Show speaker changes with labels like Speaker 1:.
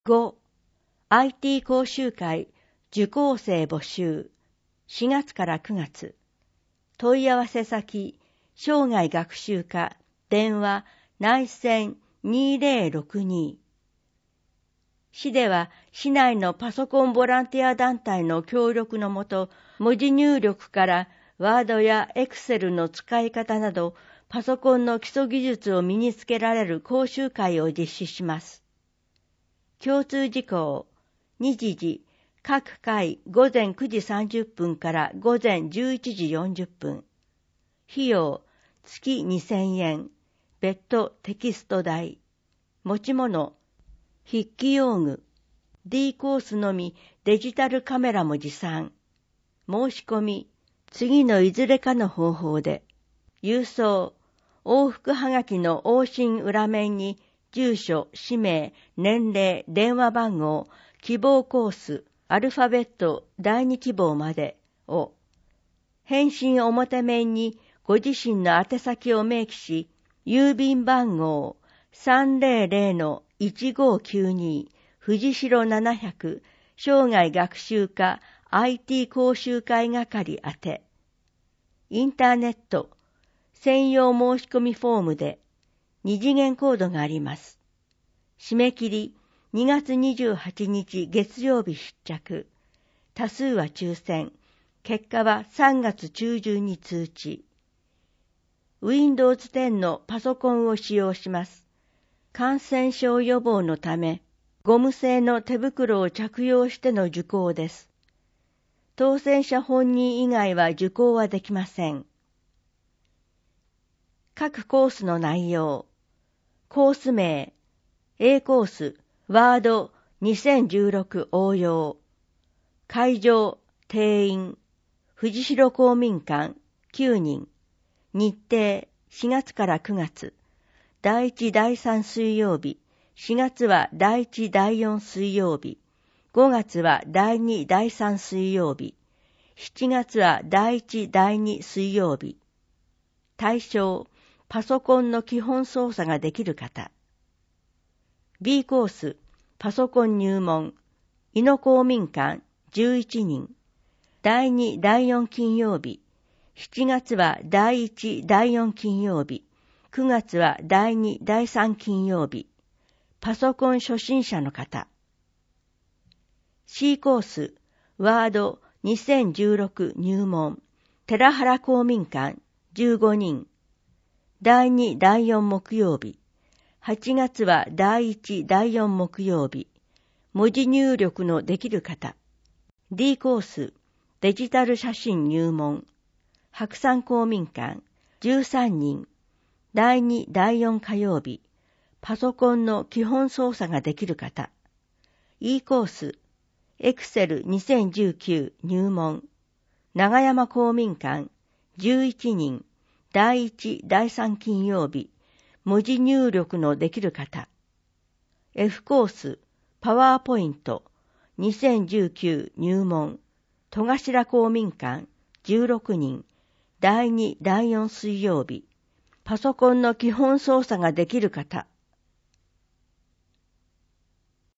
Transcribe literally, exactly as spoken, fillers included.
Speaker 1: ご. アイティー 講習会受講生募集しがつからくがつ。問い合わせ先生涯学習課電話内線にせんろくに。市では市内のパソコンボランティア団体の協力のもと、文字入力からワードやエクセルの使い方などパソコンの基礎技術を身につけられる講習会を実施します。共通事項、日時、各回ごぜんくじさんじゅっぷんからごぜんじゅういちじよんじゅっぷん。費用、月にせんえん、別途テキスト代。持ち物、筆記用具。D コースのみデジタルカメラも持参。申し込み、次のいずれかの方法で。郵送、往復はがきの往診裏面に、住所、氏名、年齢、電話番号、希望コース、アルファベットだいに希望までを。返信表面にご自身の宛先を明記し、郵便番号 さんぜろぜろのいちごきゅうに 藤代ななひゃく生涯学習課 アイティー 講習会係宛て。インターネット、専用申し込みフォームで二次元コードがあります。締め切りにがつにじゅうはちにち月曜日出着。多数は抽選。結果はさんがつ中旬に通知。ウィンドウズテン のパソコンを使用します。感染症予防のため、ゴム製の手袋を着用しての受講です。当選者本人以外は受講はできません。各コースの内容。コース名。A コース、ワードにせんじゅうろく応用。会場、定員。藤代公民館きゅうにん。日程しがつからくがつ。だいいちだいさん水曜日。しがつはだいいちだいよん水曜日。ごがつはだいにだいさん水曜日。しちがつはだいいちだいに水曜日。対象、パソコンの基本操作ができる方。B コース、パソコン入門。井野公民館じゅういちにん。だいにだいよん金曜日。しちがつはだいいちだいよん金曜日。くがつはだいにだいさん金曜日。パソコン初心者の方。C コース、ワードにせんじゅうろく入門。寺原公民館じゅうごにん。だいにだいよん木曜日。はちがつはだいいちだいよん木曜日。文字入力のできる方。D コース、デジタル写真入門。白山公民館じゅうさんにん。だいにだいよん火曜日。パソコンの基本操作ができる方。E コース、エクセルにせんじゅうきゅう入門。長山公民館じゅういちにん。だいいちだいさん金曜日。文字入力のできる方。F コース、パワーポイントにせんじゅうきゅう入門。戸頭公民館じゅうろくにん。だいにだいよん水曜日。パソコンの基本操作ができる方。